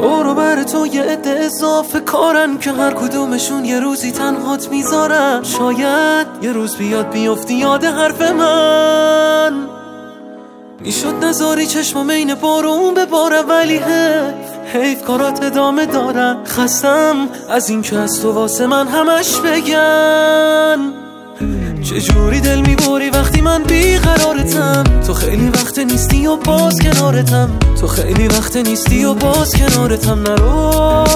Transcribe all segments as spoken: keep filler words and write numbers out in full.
دورو بر تو یه عده اضافه کارن که هر کدومشون یه روزی تنهات میذارن. شاید یه روز بیاد بیفتی یاد حرف من، میشد نذاری چشمام این بارون بباره، ولی حیف حیف کارات ادامه دارن. خستم از این که از تو واسه من همش بگن. چجوری دل میبری وقتی من بیقرارتم، تو خیلی وقت نیستی و باز کنارتم، تو خیلی وقت نیستی و باز کنارتم. نرو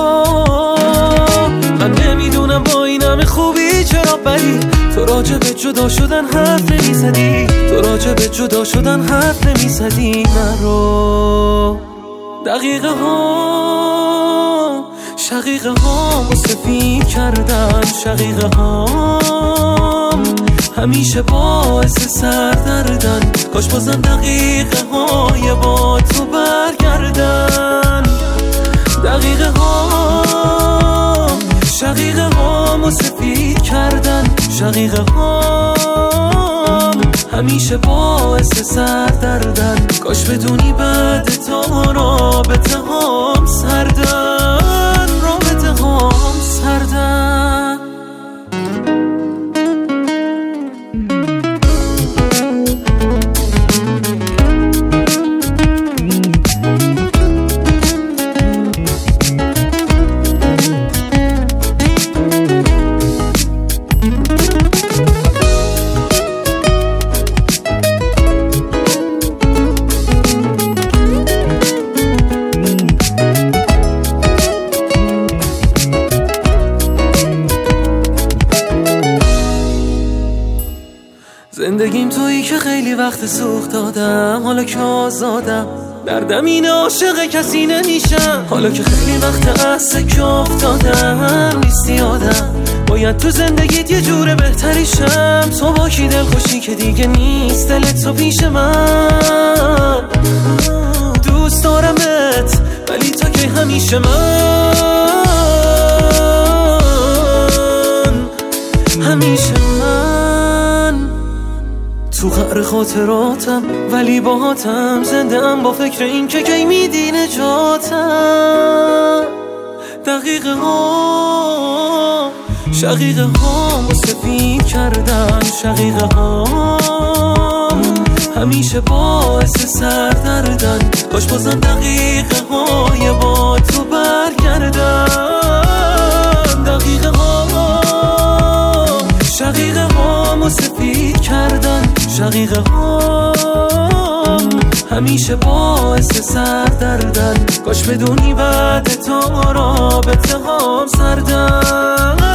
من نمیدونم با این همه خوبی چرا بدی، تو راجع به جدا شدن حرف نمیزدی، تو راجع به جدا شدن حرف نمیزدی. نرو دقیقه ها شقیقه ها سفید کردن، شقیقه ها همیشه باعث سردردن. کاش بازم دقیقه های با تو برگردن. دقیقه ها شقیقه ها سفید کردن، شقیقه ها همیشه باعث سردردن. کاش بدونی بعد تا رابطه هام سردن، رابطه هام سردن. زندگیم تویی که خیلی وقت سوخت دادم، حالا که آزادم دردم این عاشق کسی نمیشم. حالا که خیلی وقت قصه که افتادم نیستی آدم، باید تو زندگیت یه جور بهتری شم. تو با کی دل خوشی که دیگه نیست دلت تو پیش من. دوست دارمت ولی تو که همیشه من، همیشه من تو قعر خاطراتم، ولی باهاتم زنده ام با فکر این که کی میدی نجاتم. دقیقه ها شقیقه ها سفید کردن، شقیقه ها همیشه باعث سردردن. کاش بازم دقیقه های با تو برگردن. دقیقه ها شقیقه ها سفید کردن، شقیقه ها همیشه باعث سردردن. کاش بدونی بعد تا رابطه هام سردن.